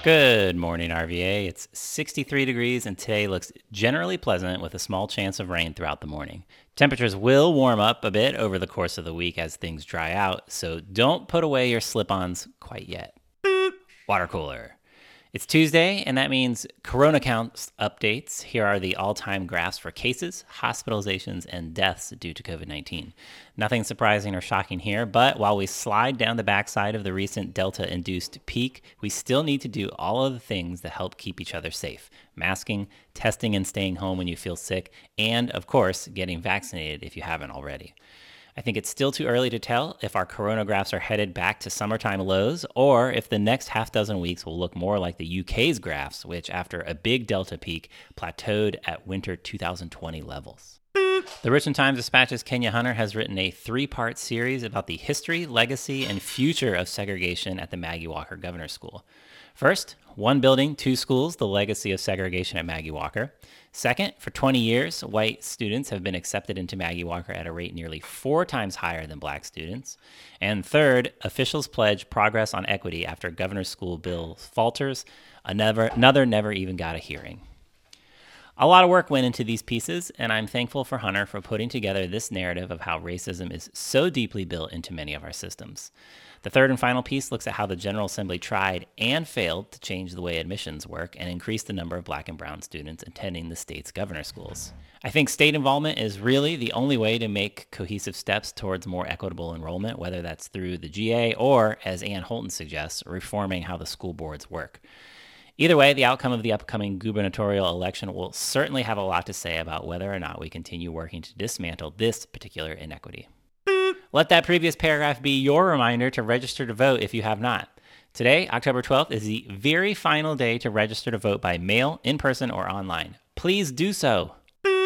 Good morning, RVA. It's 63 degrees and today looks generally pleasant with a small chance of rain throughout the morning. Temperatures will warm up a bit over the course of the week as things dry out, so don't put away your slip-ons quite yet. Water cooler. It's Tuesday, and that means Corona counts updates. Here are the all-time graphs for cases, hospitalizations, and deaths due to COVID-19. Nothing surprising or shocking here, but while we slide down the backside of the recent Delta-induced peak, we still need to do all of the things that help keep each other safe. Masking, testing and staying home when you feel sick, and, of course, getting vaccinated if you haven't already. I think it's still too early to tell if our corona graphs are headed back to summertime lows or if the next half dozen weeks will look more like the UK's graphs, which after a big Delta peak plateaued at winter 2020 levels. The Richmond Times-Dispatch's Kenya Hunter has written a 3-part series about the history, legacy, and future of segregation at the Maggie Walker Governor's School. First, 1 building, 2 schools, the legacy of segregation at Maggie Walker. Second, for 20 years, white students have been accepted into Maggie Walker at a rate nearly 4 times higher than black students. And third, officials pledge progress on equity after Governor's School bill falters. Another never even got a hearing. A lot of work went into these pieces, and I'm thankful for Hunter for putting together this narrative of how racism is so deeply built into many of our systems. The third and final piece looks at how the General Assembly tried and failed to change the way admissions work and increase the number of black and brown students attending the state's governor schools. I think state involvement is really the only way to make cohesive steps towards more equitable enrollment, whether that's through the GA or, as Ann Holton suggests, reforming how the school boards work. Either way, the outcome of the upcoming gubernatorial election will certainly have a lot to say about whether or not we continue working to dismantle this particular inequity. Let that previous paragraph be your reminder to register to vote if you have not. Today, October 12th, is the very final day to register to vote by mail, in person, or online. Please do so.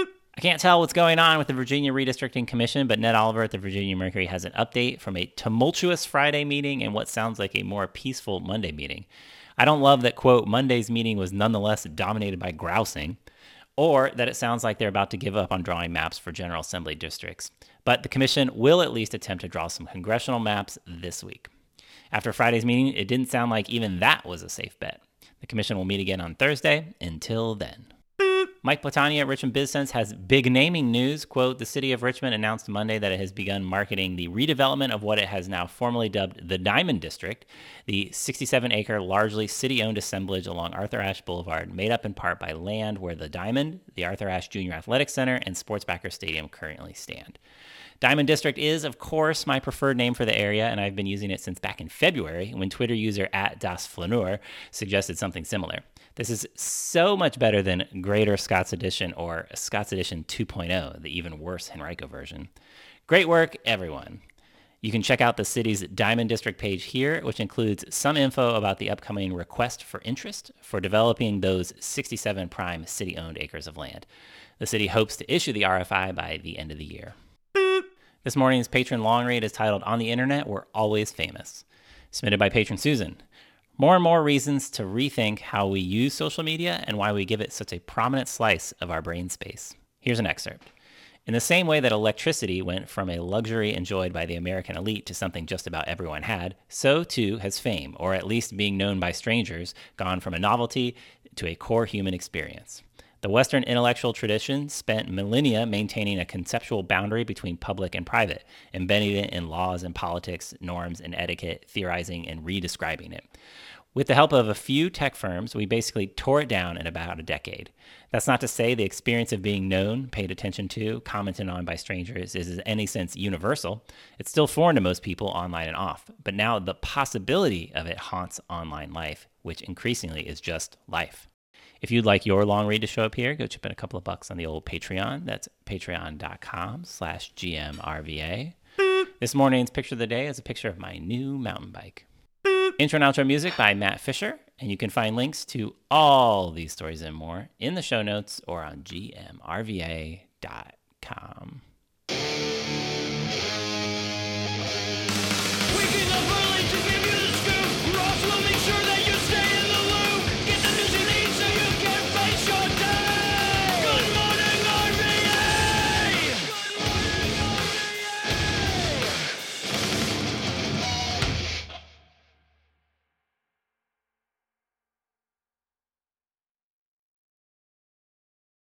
I can't tell what's going on with the Virginia Redistricting Commission, but Ned Oliver at the Virginia Mercury has an update from a tumultuous Friday meeting and what sounds like a more peaceful Monday meeting. I don't love that, quote, Monday's meeting was nonetheless dominated by grousing, or that it sounds like they're about to give up on drawing maps for General Assembly districts. But the commission will at least attempt to draw some congressional maps this week. After Friday's meeting, it didn't sound like even that was a safe bet. The commission will meet again on Thursday. Until then. Mike Platani at Richmond BizSense has big naming news. Quote, the city of Richmond announced Monday that it has begun marketing the redevelopment of what it has now formally dubbed the Diamond District, the 67-acre, largely city-owned assemblage along Arthur Ashe Boulevard, made up in part by land where the Diamond, the Arthur Ashe Junior Athletic Center, and Sportsbacker Stadium currently stand. Diamond District is, of course, my preferred name for the area, and I've been using it since back in February when Twitter user @DasFlaneur suggested something similar. This is so much better than Greater Scots Edition or Scots Edition 2.0, the even worse Henrico version. Great work, everyone. You can check out the city's Diamond District page here, which includes some info about the upcoming request for interest for developing those 67 prime city-owned acres of land. The city hopes to issue the RFI by the end of the year. This morning's patron long read is titled On the Internet, We're Always Famous, submitted by patron Susan. More and more reasons to rethink how we use social media and why we give it such a prominent slice of our brain space. Here's an excerpt. In the same way that electricity went from a luxury enjoyed by the American elite to something just about everyone had, so too has fame, or at least being known by strangers, gone from a novelty to a core human experience. The Western intellectual tradition spent millennia maintaining a conceptual boundary between public and private, embedding it in laws and politics, norms and etiquette, theorizing and redescribing it. With the help of a few tech firms, we basically tore it down in about a decade. That's not to say the experience of being known, paid attention to, commented on by strangers is in any sense universal. It's still foreign to most people online and off, but now the possibility of it haunts online life, which increasingly is just life. If you'd like your long read to show up here, go chip in a couple of bucks on the old Patreon. That's patreon.com/GMRVA. This morning's picture of the day is a picture of my new mountain bike. Intro and outro music by Matt Fisher, and you can find links to all these stories and more in the show notes or on gmrva.com.